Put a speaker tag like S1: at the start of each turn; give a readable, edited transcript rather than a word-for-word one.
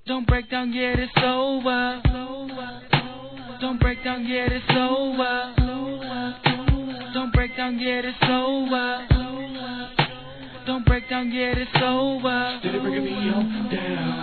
S1: Don't break down, yet it's over. Don't break down, yet it's over. Don't break down, yet it's over. Don't break down, yet it's over.
S2: Steady breaking me on down.